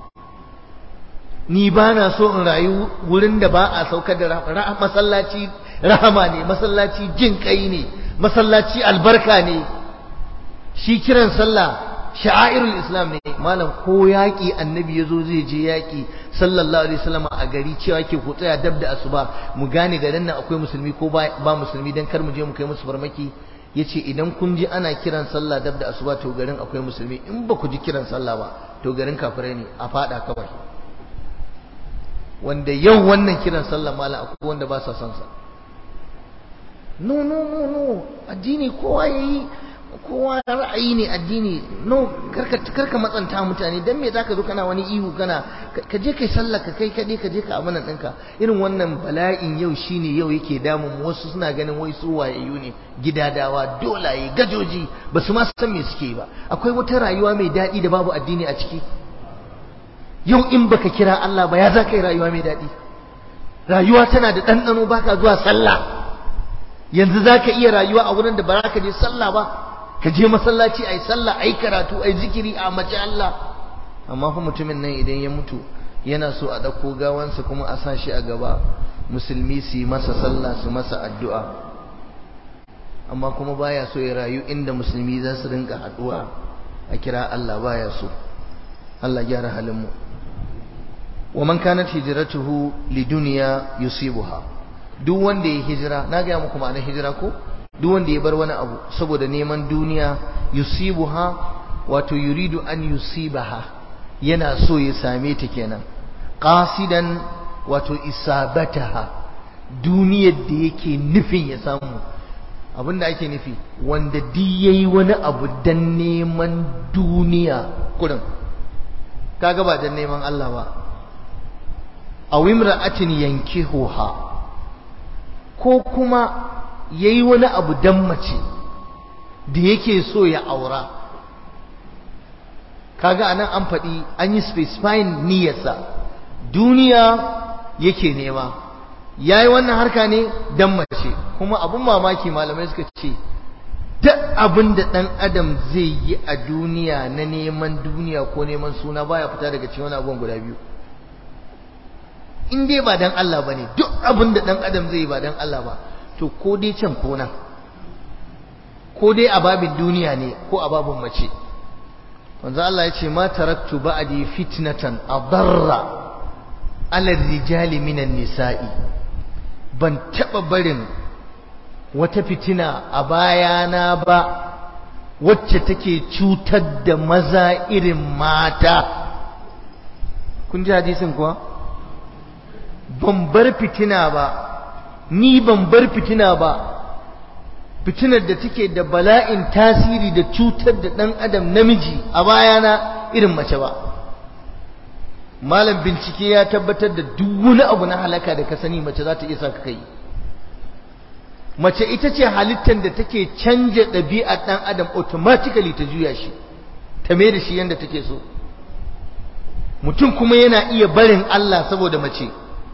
ni ba na so in rayu wurin da ba a saukar da masallaci rahama ne, masallaci jin kai ne, masallaci albarka ne. Shi kiran sallah sha'airul islam ne malam. Ko yaƙi annabi yazo zai je yaƙi sallallahu alaihi wasallam a gari, cewa ke ku tsaya dab da asuba mu gane garin nan akwai musulmi ko ba musulmi, dan kar mu je mu kai musu farmaki. Yace idan kun ji ana kiran sallah dab da asuba to garin akwai musulmi, in ba ku ji kiran sallah ba to garin kafirai ne, a fada kawai. Wanda yau wannan kiran sallah malam akwai wanda ba sa son sa. No addini kowa yayi, kowa ra'ayi ne addini. No, karka matsanta mutane. Dan me zaka zo kana wani ihu kana ka je kai sallar ka kai kade ka je ka amanan ɗinka. Irin wannan bala'in yau shine yau yake damun wasu, suna ganin wai su wayayyu ne, gidadawa, dolaye, gajoji, basu ma san me suke ba. Akwai wata rayuwa mai daɗi da babu addini a ciki. Yau in baka kira Allah ba ya za ka yi rayuwa mai daɗi? Rayuwa tana da ɗanɗano, baka zuwa sallah. Yanzu za ka iya rayuwa a wurin da ba za ka je sallah ba? Ka je masallaci ai sallah, ai karatu, ai zikiri, a mace Allah. Amma fa mutumin nan idan ya mutu yana so a ɗauko gawansa kuma a sa shi a gaba, musulmi su yi masa sallah, su masa addu'a, amma kuma baya so ya rayu inda musulmi za su rinka haɗuwa a kira Allah, baya so. Allah gyara halin mu. Wa man kanat hijratuhu lidunya yusibuha, duk wanda ya hijira, na ga muku ma'anar hijira ko? Duk wanda ya bar wani abu saboda neman duniya, yusibuha wato yuridu an yusibaha, yana so ya same ta kenan. Qasidan wato isabataha, duniyar da yake nufin ya samu. Abinda ake nufi wanda duk yayi wani abu dan neman duniya kurin, kaga ba dan neman Allah ba. Aw imra'atin yankihuha, ko kuma yayi wani abu dan mace da yake so ya aura. Kaga anan an faɗi, an yi specifying niyyarsa, duniya yake nema, yayi wannan harka ne dan mace. Kuma abun mamaki malamai suka ce duk abin da ɗan adam zai yi a duniya na neman duniya ko neman suna baya fita daga cikin wani abubuwan guda biyu. In dai ba dan Allah bane, duk abin da ɗan adam zai yi ba dan Allah ba, to ko dai can ko nan, ko dai a babin duniya ne ko a babin mace. Wanzu Allah ya ce ma taraktu ba'di fitnatan adarra ala rijali minan nisa'i, ban taba barin wata fitina a bayana ba wacce take cutar da maza irin mata. Kun ji hadisin kuwa? Ban bar fitina ba, ni ban bar fitina ba, fitinar da take da bala'in tasiri da cutar da ɗan adam namiji a bayana irin mace ba. Malam bincike ya tabbatar da duk wani abu na halaka da ka sani mace za ta iya sa ka kai. mace ita ce halittar da take canja ɗabi'ar ɗan adam automatically ta juya shi ta mai da shi yadda take so. Mutum kuma yana iya barin Allah saboda mace,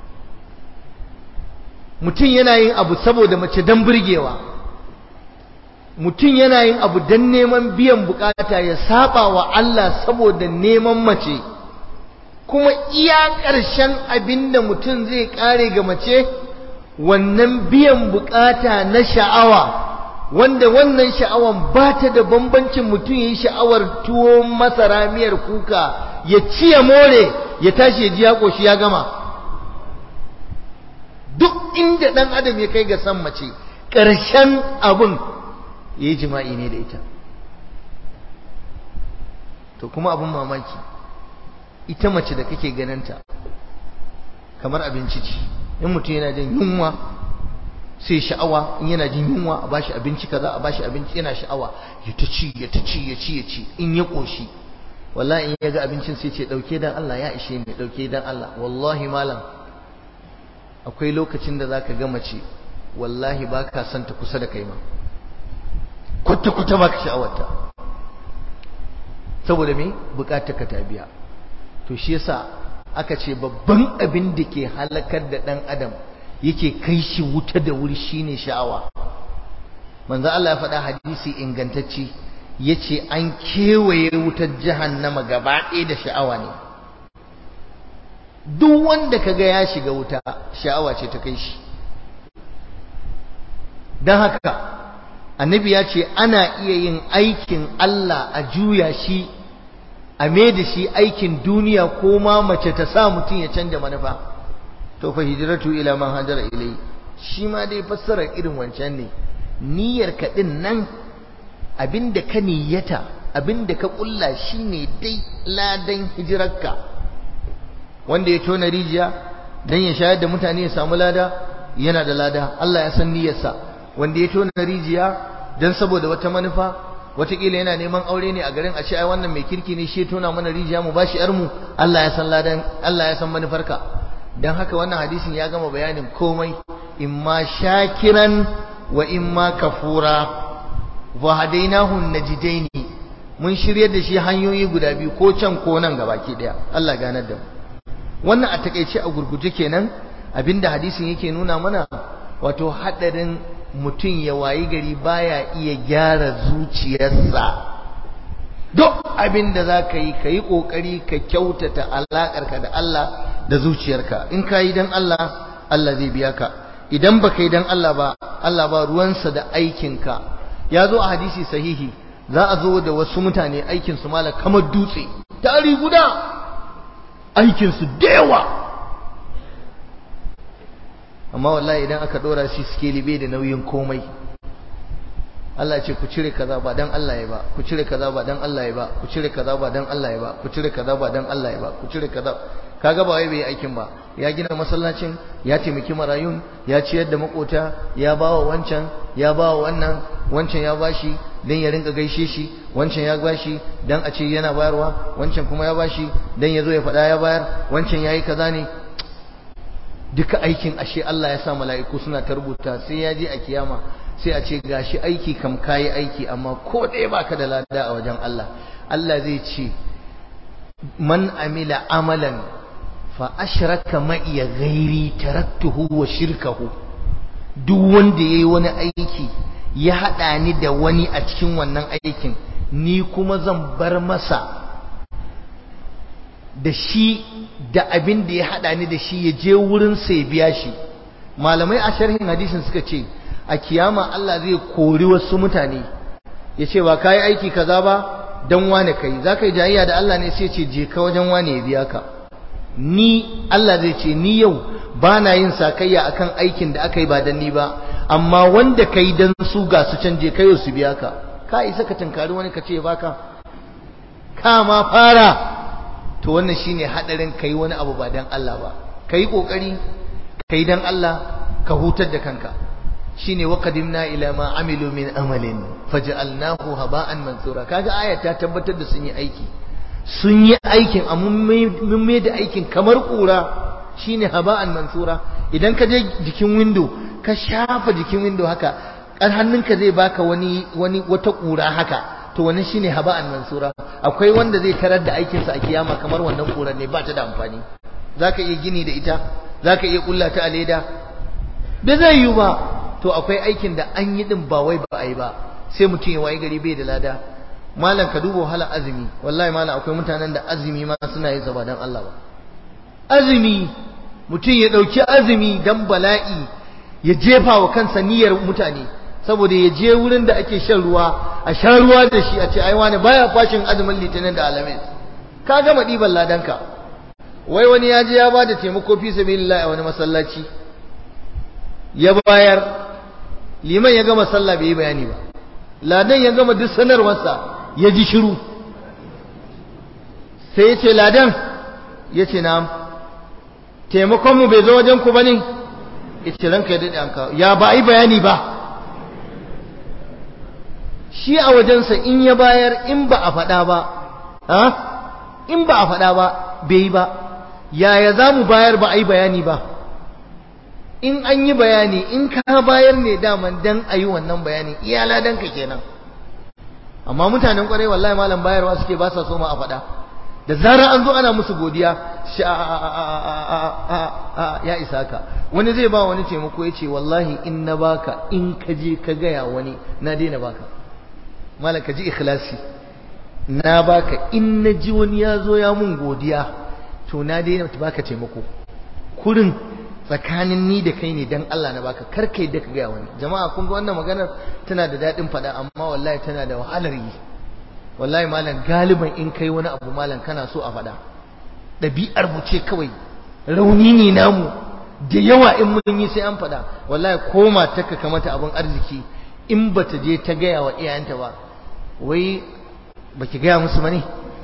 mutum yana yin abu saboda mace don burgewa, mutum yana yin abu don neman biyan bukata ya saba wa Allah saboda neman mace. Kuma iya ƙarshen abinda mutum zai ƙare ga mace wannan biyan bukata na sha'awa, wanda wannan sha'awan ba ta da bambancin mutum ya yi sha'awar tuwo masara miyar kuka ya ci ya more ya tashi ya ji ya ƙoshi ya gama. Duk inda ɗan adam ya kai ga san mace ƙarshen abin ya yi jima'i ne da ita. To kuma abin mamaki, ita mace da kake ganinta kamar abinci ce. In mutum yana jin yunwa sai sha'awa, in yana jin yunwa a bashi abinci kaza, a bashi abinci, yana sha'awa ya ta ci ya ta ci ya ci ya ci, in ya koshi wallahi in ya ga abincin sai ce dauke dan Allah ya ishe ni, dauke dan Allah. Wallahi malam akwai lokacin da zaka ga mace wallahi baka son ta kusa da kai ma, kwata kwata baka sha'awarta, saboda me bukatar ka ta biya. To shi yasa aka ce babban abin da ke halakar da ɗan adam yake kai shi wuta da wuri shine sha'awa. Manzo Allah ya faɗa hadisi ingantacce yace an kewaye wutar jahannama gaba ɗaya da sha'awa ne. Duk wanda kaga ya shiga wuta sha'awa ce ta kai shi. Dan haka annabi ya ce ana iya yin aikin Allah a juya shi a me da shi aikin duniya, ko ma mace ta sa mutum ya canja manufa. To fa hijratu ila man hajara ilai, shi ma dai fassarar irin wancan ne. Niyyar ka din nan, abinda ka niyyata, abinda ka kulla shine dai ladan hijirarka. Wanda ya tona rijiya dan ya shayar da mutane ya samu lada, yana da lada, Allah ya san niyyarsa. Wanda ya tona rijiya dan saboda wata manufa, wataƙila yana neman aure ne a garin, a ce ai wannan mai kirki ne shi tona mana rijiya mu bashi yar mu, Allah ya san ladan, Allah ya san manufarka. Dan haka wannan hadisin ya gama bayanin komai, imma shakiran wa imma kafura, wa hadainahu najidaini, mun shiryar da shi hanyoyi guda biyu, ko can ko nan gabaki daya. Allah ganar da mu. Wannan a takeice a gurguje kenan abinda hadisin yake nuna mana, wato hadarin mutum ya wayi gari baya iya gyara zuciyarsa. Duk abin da za ka yi ƙoƙari ka kyautata alaƙarka da Allah da zuciyarka. In ka yi don Allah, Allah zai biya ka. Idan ba ka yi don Allah ba, Allah ba ruwansa da aikinka. Ya zo a hadisi sahihi, za a zo da wasu mutane aikinsu mala kamar dutse, tari guda, aikinsu da yawa. Amma wallahi idan aka dora shi skeli bai da nauyin komai. Allah ce ku cire kaza ba dan Allah ya ba, ku cire kaza ba dan Allah ya ba, ku cire kaza ba dan Allah ya ba, ku cire kaza ba dan Allah ya ba, ku cire kaza. Kaga ba wai bai aikin ba, ya gina masallacin, ya taimaki marayun, ya ciyar da makota, ya bawa wancan, ya bawa wannan, wancan ya bashi dan ya rinka gaishe shi, wancan ya bashi dan a ce yana bayarwa, wancan kuma ya bashi dan ya zo ya faɗa ya bayar, wancan yayi kaza ne. Duka aikin ashe Allah ya sa mala'iku suna ta rubuta, sai ya je a kiyama sai a ce gashi aiki kam kayi aiki amma ko ɗaya baka da lada a wajen Allah. Allah zai ce man amila amalan fa ashraka ma'iya ghairi taraktuhu wa shirkahu, duk wanda yayi wani aiki ya hada ni da wani a cikin wannan aikin, ni kuma zan bar masa da shi da abin da ya hada ni da shi ya je wurin sa ya biya shi. Malamai a sharhin hadisin suka ce a kiyama Allah zai kori wasu mutane ya ce ba kai aiki kaza ba dan wane kai, za ka yi jayayya da Allah ne, sai ce je ka wajen wane ya biya ka. Ni Allah zai ce ni yau ba na yin sakayya akan aikin da aka yi ba dan ni ba, amma wanda kai dan su ga su canje kai su biya ka. Ka isa ka tunkari wani ka ce baka, ka ma fara. To wannan shine hadarin kai wani abu ba dan Allah ba. Kai kokari kai dan Allah ka hutar da kanka. Shine waqadimna ila ma amilu min amalin faj'alnahu haba'an mansura. Kaga ayat ta tabbatar da sun yi aiki, sun yi aikin amma mun mai da aikin kamar kura. shine haba'an mansura. idan ka je jikin window ka shafa jikin window haka hannunka zai baka wata kura haka, to wannan shine haba'an mansura. akwai wanda zai tarar da aikinsa a kiyama kamar wannan kurar ne, ba ta da amfani. zaka iya gini da ita, zaka iya kulla ta a leda, bai zai yi ba. to akwai aikin da an yi din ba wai ba a yi ba, sai mutum ya wayi gari bai da lada. malam ka duba wahala azumi, wallahi malam akwai mutanen da azumi ma suna yin ba dan Allah ba. azumi, mutum ya dauki azumi dan bala'i, ya jefa wa kansa niyyar mutane saboda ya je wurin da ake shan ruwa, a sha ruwa da shi, a ce ai wani baya fashin azumin litinin da alamin, ka gama diban ladanka. wai wani ya je ya bada taimako fi sabilillah a wani masallaci, ya bayar, liman ya gama sallah bai yi bayani ba, ladan ya gama duk sanarwarsa ya ji shiru, sai ya ce ladan, ya ce na'am, taimakonmu bai zo wajen ku ba ne? ya ce ranka ya daɗe an kawo. ya ba a yi bayani ba. shi a wajensa in ya bayar in ba a faɗa ba, in ba a faɗa ba bai yi ba. yaya za mu bayar ba a yi bayani ba? in an yi bayani, in ka bayar ne daman dan a yi wannan bayani, iya ladanka kenan. amma mutanen kwarai wallahi malam bayarwa suke, ba sa so ma a faɗa. da zarar an zo ana musu godiya, ya isa ka. wani zai ba wani taimako, ya ce wallahi in na baka, in ka je ka gaya wani na daina baka. malam ka ji ikhlasi, na baka in na ji wani ya zo ya mun godiya, to na daina baka taimako. kurin tsakanin ni da kai ne dan Allah na baka, kar kai da ka gaya wani. jama'a kun ga wannan maganar tana da daɗin faɗa, amma wallahi tana da wahalar yi. wallahi malam galiban in kai wani abu malam kana so a faɗa, ɗabi'ar mu ce kawai, rauni ne namu da yawa. in mun yi sai an faɗa. wallahi ko matarka ka mata abin arziki, in bata je ta gaya wa iyayenta ba, wai baki gaya musu ba ne?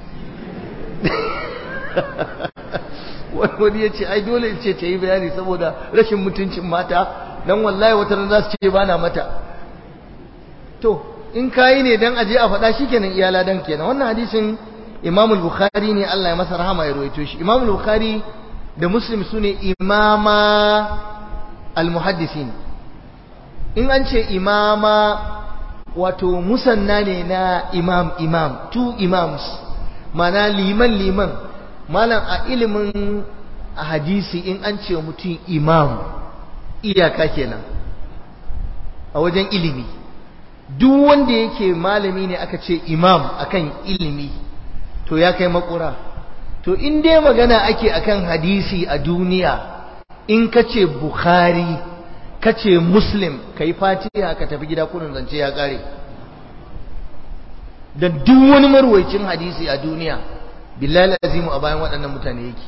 wani ya ce ai dole in ce ta yi bayani saboda rashin mutuncin mata, dan wallahi wata ran za su ce ba na mata. to in kayi ne dan aje a faɗa shikenan, iyala dan kenan. wannan hadisin Imam al-Bukhari ne, Allah ya masa rahama, ya rawaito shi. Imam al-Bukhari da Muslim sune imama al-muhaddisin. in an ce imama, wato musanna ne na imam, two imams, mana liman. malam a ilimin hadisi in an ce mutum imam, iyaka kenan a wajen ilimi. duk wanda yake malami ne aka ce imam akan ilimi, to ya kai makura. to in dai magana ake akan hadisi a duniya, in ka ce Bukhari, ka ce Muslim, ka yi fatiha ka tafi gida, kurin zance ya kare. da duk wani marwaicin hadisi a duniya, billahi azimu a bayan waɗannan mutane yake.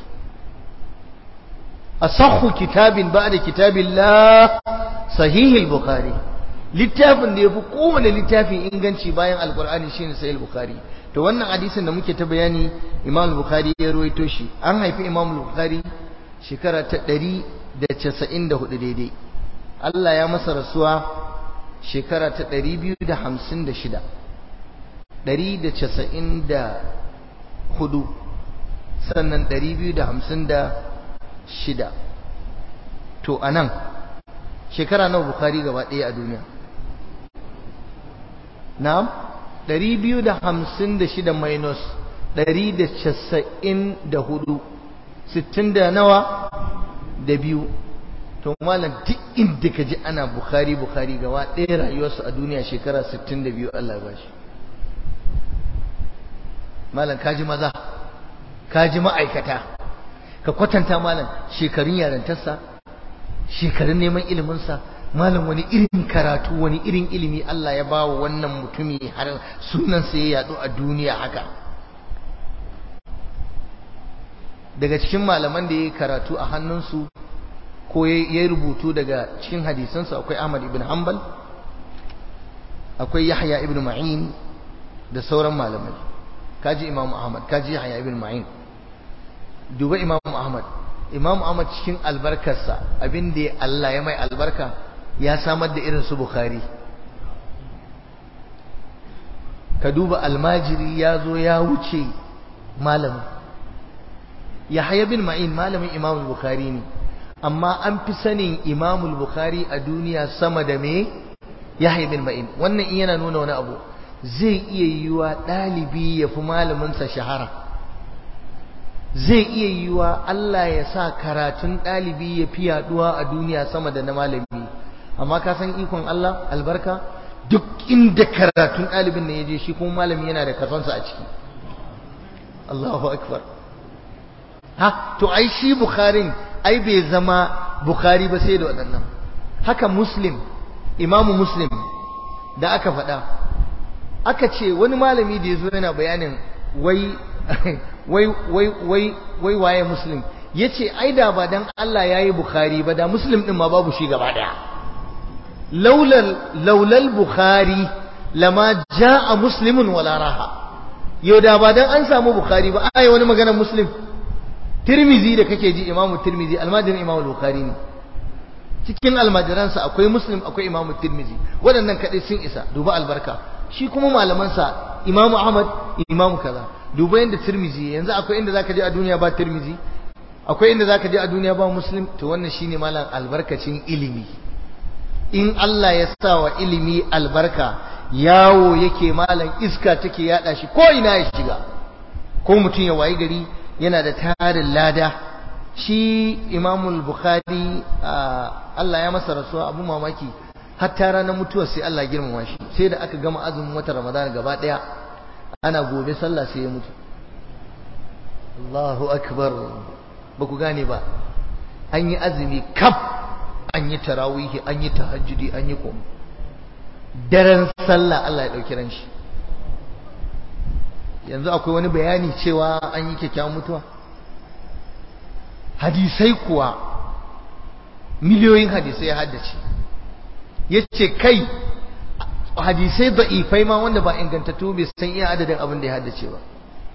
asahhu kitabin ba'da kitabillah sahihul Bukhari. littafin da yafi kowane littafi inganci bayan alqur'ani shine sahih bukhari. to wannan hadisin da muke ta bayani, Imam Bukhari ya ruwaito shi. an haifi Imam Bukhari shekara ta 194 daidai. Allah ya masa rasuwa shekara ta 256, 194 sannan 256. to anan shekara nawa Bukhari gaba ɗaya a duniya? na'am, 256 minus 194, 60 da nawa da biyu. to malam duk inda ka ji ana Bukhari gaba ɗaya rayuwarsa a duniya shekara 62 Allah ya bashi. malam kaji maza, kaji ma'aikata, ka kwatanta malam shekarun yarantarsa, shekarun neman iliminsa, malam wani irin karatu, wani irin ilimi Allah ya bawa wannan mutumi har sunansa ya yadu a duniya haka. daga cikin malaman da ya karatu a hannunsu ko ya rubutu daga cikin hadisansu akwai Ahmad ibn Hanbal, akwai Yahya ibn Ma'in da sauran malamai. kaji Imam Ahmad, kaji Yahya ibn Ma'in. duba Imam Ahmad cikin albarkarsa, abinda Allah ya mai albarka, ya samar da irin su Bukhari. ka duba almajiri ya zo ya wuce malamin, Yahya bin Ma'in malamin Imam al-Bukhari ne amma an fi sanin Imam al-Bukhari a duniya sama da me Yahya bin Ma'in. wannan in yana nuna wani abu zai iya yiwa dalibi ya fi malamin sa shahara, zai iya yiwa Allah ya sa karatun dalibi ya fi yaduwa a duniya sama da na malami. amma ka san ikon Allah albarka, duk inda karatun dalibin ne yaje shi kuma malami yana da kasonsa a ciki. Allahu akbar. To ai shi Bukharin ai bai zama Bukhari ba sai da waɗannan. Haka Muslim, Imamu Muslim da aka faɗa, aka ce wani malami da yazo yana bayanin wai waye Muslim, yace ai da ba dan Allah yayi Bukhari ba da Muslim din ma babu shi gaba daya. laulal Bukhari lama jaa Muslimun wala raha. Yau da ba dan an samu Bukhari ba ai wani maganar Muslim. Tirmizi da kake ji, Imam Tirmizi almajirin Imam Bukhari ne. Cikin almajiransa akwai Muslim akwai Imam Tirmizi. Waɗannan kadai sun isa, duba albarka. Shi kuma malamansa Imam Ahmad, Imam kaza. Duba yanda Tirmizi, yanzu akwai inda zaka je a duniya ba Tirmizi, akwai inda zaka je a duniya ba Muslim. To wannan shine malam albarkacin ilimi. In Allah ya sa wa ilimi albarka, yawo yake malam, iska take yada shi ko ina ya shiga. Ko mutum ya wayi gari yana da tarin lada. Shi Imamul Bukhari Allah ya masa rasuwa, abu mamaki, hatta ranar mutuwar sai Allah girmama shi. Sai da aka gama azumin watan Ramadan gaba daya, ana gobe sallah sai ya mutu. Allahu akbar. Ba ku gane ba, an yi azumi kaf, an yi tarawihi, an yi tahajjudi, an yi komai. Daren sallah Allah ya dauki ran shi. Yanzu akwai wani bayani cewa an yi kyakkyawan mutuwa? Hadisai kuwa miliyoyin hadisai ya haddace. Yace kai hadisai da'ifai ma wanda ba ingantattu bai san iya adadin abin da ya haddace ba.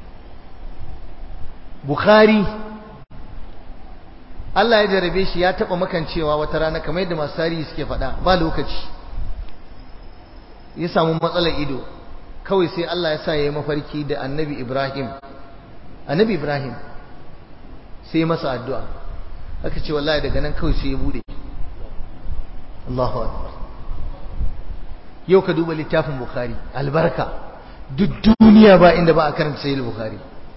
Bukhari Allah ya jarabe shi, ya taba makancewa wata rana kamar yadda masu tarihi suke faɗa, ba lokaci. Ya samu matsalar ido. Kawai sai Allah ya sa ya yi mafarki da annabi Ibrahim sai masa addu'a. Aka ce wallahi daga nan kawai sai ya bude. Allahu akbar. Yau ka duba littafin Bukhari, albarka, duk duniya ba inda ba a karanta sahih Bukhari.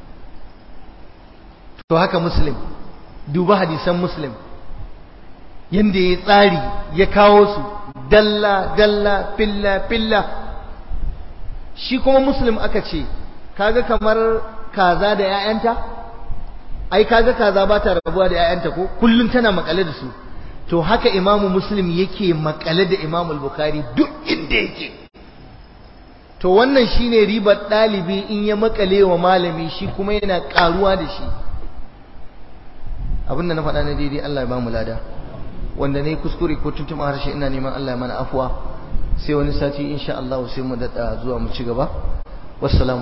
To haka Muslim, duba hadisan Muslim yanda ya tsari ya kawo su dalla dalla filla filla. Shi kuma Muslim aka ce kaga kamar kaza da 'ya'yanta, ai kaga kaza ba ta rabuwa da 'ya'yanta ko kullun tana makale da su. To haka Imam Muslim yake makale da Imam Bukhari duk inda yake. To wannan shine ribar dalibi in ya makale wa malami, shi kuma yana karuwa da shi. Abinda na faɗa na daidai Allah ya ba mu lada, wanda ne kuskure ko tuntuma harshe ina neman Allah ya mana afwa. Sai wani sati insha Allah sai mu dada zuwa mu ci gaba. Wassalamu